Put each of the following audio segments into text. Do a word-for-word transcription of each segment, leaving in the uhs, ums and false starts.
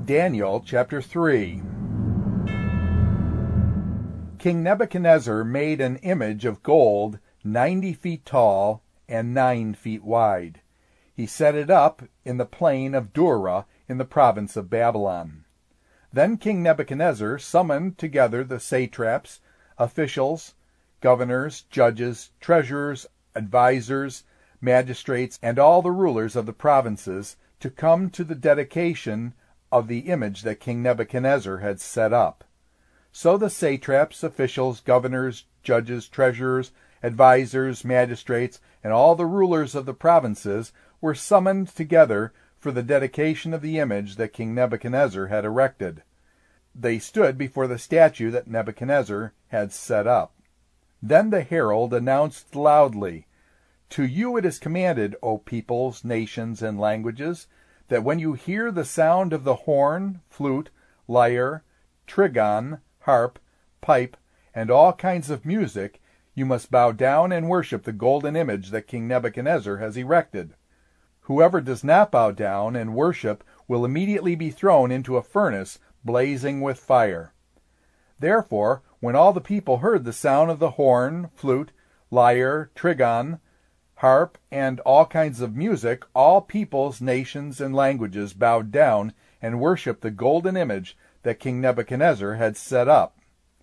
Daniel chapter three. King Nebuchadnezzar made an image of gold ninety feet tall and nine feet wide. He set it up in the plain of Dura in the province of Babylon. Then King Nebuchadnezzar summoned together the satraps, officials, governors, judges, treasurers, advisers, magistrates, and all the rulers of the provinces to come to the dedication of the image that King Nebuchadnezzar had set up. So the satraps, officials, governors, judges, treasurers, advisers, magistrates, and all the rulers of the provinces were summoned together for the dedication of the image that King Nebuchadnezzar had erected. They stood before the statue that Nebuchadnezzar had set up. Then the herald announced loudly, "To you it is commanded, O peoples, nations, and languages, that when you hear the sound of the horn, flute, lyre, trigon, harp, pipe, and all kinds of music, you must bow down and worship the golden image that King Nebuchadnezzar has erected. Whoever does not bow down and worship will immediately be thrown into a furnace blazing with fire." Therefore, when all the people heard the sound of the horn, flute, lyre, trigon, harp, and all kinds of music, all peoples, nations, and languages bowed down and worshipped the golden image that King Nebuchadnezzar had set up.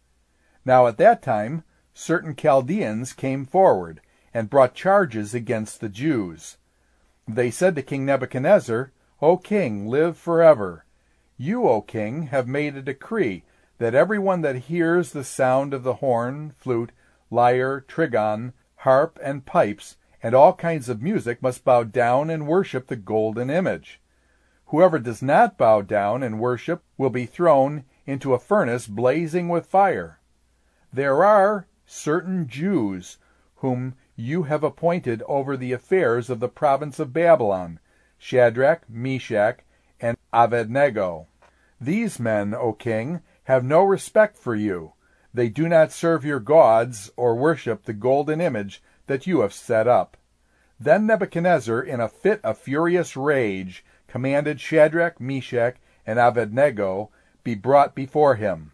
Now at that time certain Chaldeans came forward and brought charges against the Jews. They said to King Nebuchadnezzar, "O king, live forever. You, O king, have made a decree that everyone that hears the sound of the horn, flute, lyre, trigon, harp, and pipes, and all kinds of music must bow down and worship the golden image. Whoever does not bow down and worship will be thrown into a furnace blazing with fire. There are certain Jews whom you have appointed over the affairs of the province of Babylon, Shadrach, Meshach, and Abednego. These men, O king, have no respect for you. They do not serve your gods or worship the golden image that you have set up." Then Nebuchadnezzar, in a fit of furious rage, commanded Shadrach, Meshach, and Abednego be brought before him.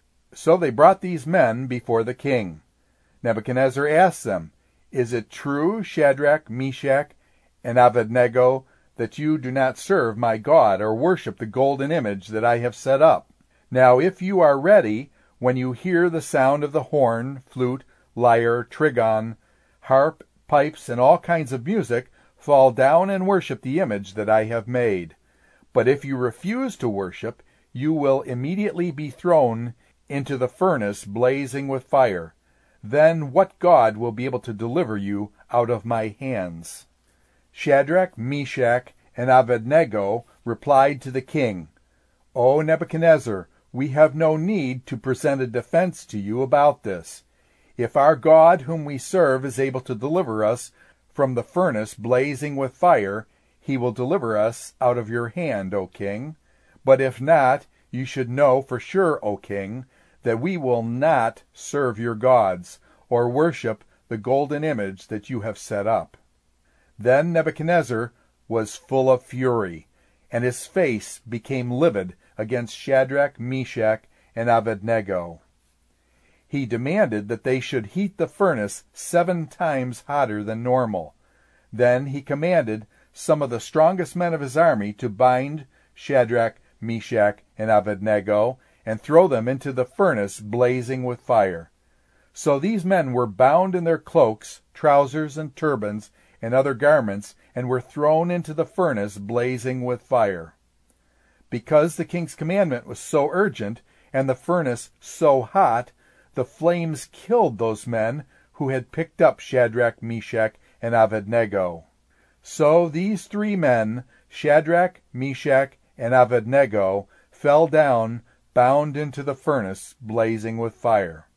So they brought these men before the king. Nebuchadnezzar asked them, "Is it true, Shadrach, Meshach, and Abednego, that you do not serve my God or worship the golden image that I have set up? Now if you are ready, when you hear the sound of the horn, flute, lyre, trigon, harp, pipes, and all kinds of music, fall down and worship the image that I have made. But if you refuse to worship, you will immediately be thrown into the furnace blazing with fire. Then what God will be able to deliver you out of my hands?" Shadrach, Meshach, and Abednego replied to the king, "O Nebuchadnezzar, we have no need to present a defense to you about this. If our God whom we serve is able to deliver us from the furnace blazing with fire, he will deliver us out of your hand, O king. But if not, you should know for sure, O king, that we will not serve your gods or worship the golden image that you have set up." Then Nebuchadnezzar was full of fury, and his face became livid against Shadrach, Meshach, and Abednego. He demanded that they should heat the furnace seven times hotter than normal. Then he commanded some of the strongest men of his army to bind Shadrach, Meshach, and Abednego and throw them into the furnace blazing with fire. So these men were bound in their cloaks, trousers, and turbans, and other garments, and were thrown into the furnace blazing with fire. Because the king's commandment was so urgent, and the furnace so hot, the flames killed those men who had picked up Shadrach, Meshach, and Abednego. So these three men, Shadrach, Meshach, and Abednego, fell down, bound into the furnace blazing with fire.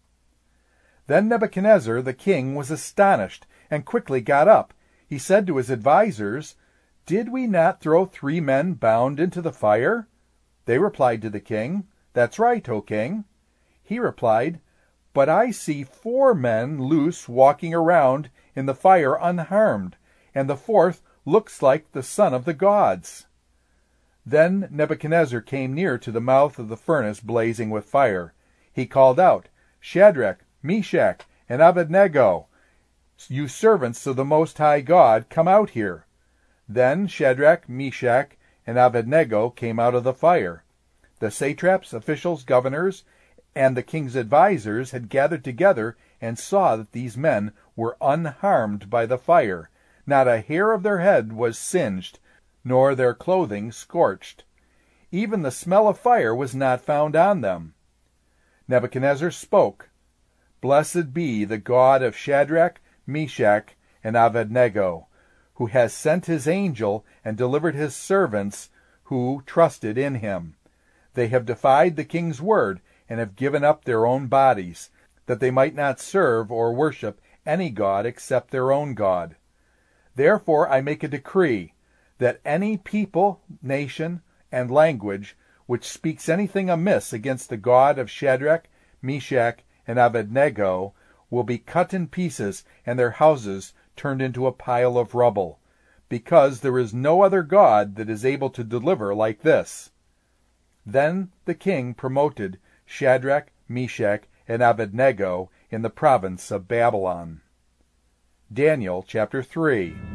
Then Nebuchadnezzar the king was astonished, and quickly got up. He said to his advisers, "Did we not throw three men bound into the fire?" They replied to the king, "That's right, O king." He replied, "But I see four men loose walking around in the fire unharmed, and the fourth looks like the son of the gods." Then Nebuchadnezzar came near to the mouth of the furnace blazing with fire. He called out, Shadrach, Meshach, and Abednego, you servants of the Most High God, come out here. Then Shadrach, Meshach, and Abednego came out of the fire. The satraps, officials, governors, and the king's advisers had gathered together and saw that these men were unharmed by the fire. Not a hair of their head was singed, nor their clothing scorched. Even the smell of fire was not found on them. Nebuchadnezzar spoke, Blessed be the God of Shadrach, Meshach, and Abednego, who has sent his angel and delivered his servants who trusted in him. They have defied the king's word and have given up their own bodies, that they might not serve or worship any god except their own God. Therefore I make a decree that any people, nation, and language which speaks anything amiss against the God of Shadrach, Meshach, and Abednego will be cut in pieces and their houses turned into a pile of rubble, because there is no other God that is able to deliver like this. Then the king promoted Shadrach, Meshach, and Abednego in the province of Babylon. Daniel chapter three.